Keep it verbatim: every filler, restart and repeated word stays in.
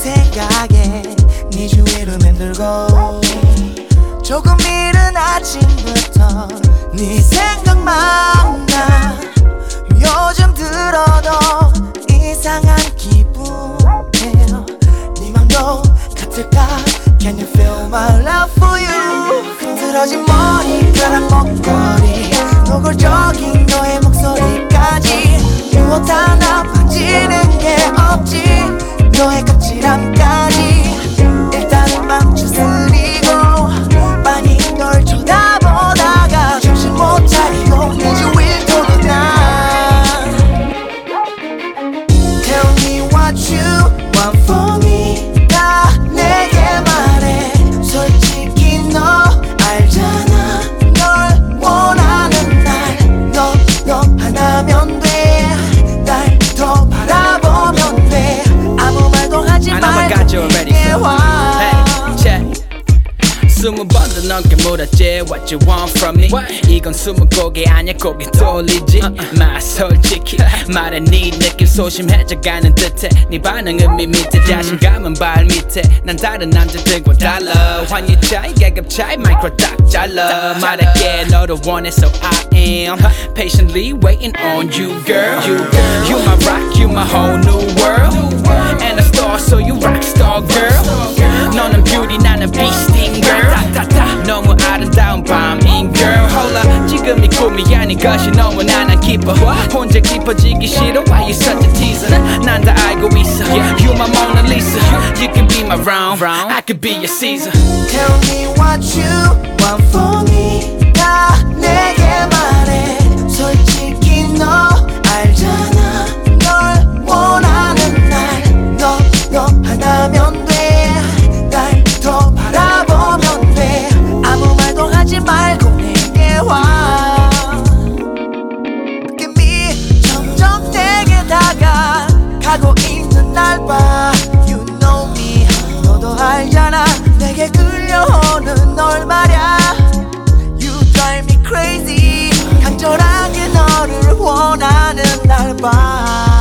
생각에 네 주위를 맴돌고 조금 이른 아침부터 네 생각만 나 요즘 들어도 이상한 기분이에요 네 맘도 같을까 Can you feel my love for you 흐트러진 머리카락 목걸이 노골적인 너의 목소리까지 무엇 하나 빠지는 게 없지 너의 까칠함까지 일단은 멈추스리고 빤히 널 쳐다보다가 정신 못 차리고 내 주위를 돌아나 Tell me what you want from me 다 내게 말해 솔직히 너 알잖아 널 원하는 날 너 너 하나면 돼 날 더 바라보면 돼 아무 말도 하지 말고 내게 와 스무 번도 넘게 물었지 What you want from me What? 이건 스무 곡이 아니야 고개 돌리지 uh-uh. 마 솔직히 말해 네 느낌 소심해져가는 듯해 네 반응은 밋밋해 자신감은 발밑에 난 다른 남자들과 달라 환희 차이 계급 차이 마이크로 딱 잘라 말할게 너를 원해 so I am patiently waiting on you girl You, girl. You my rock you my whole new world And a star so you rock star girl 너는 beauty 나는 beasting girl 너무 아름다운 밤인 girl 홀라 지금 이 꿈이 아닌 것이 너무나 난 기뻐 혼자 깊어지기 싫어 Why you such a teaser 난 다 알고 있어 You my Mona Lisa You can be my Rome I could be your Caesar Tell me what you want from me 다 내게 말해 솔직히 너 알잖아 널 원하는 날 너 너 하나면 돼 날 더 바라보면 돼 아무 말도 하지 말고 내게 와 느낌이 점점 내게 다가가고 있는 날 봐 You know me 너도 알잖아 내게 끌려오는 널 말야 You drive me crazy 간절하게 너를 원하는 날 봐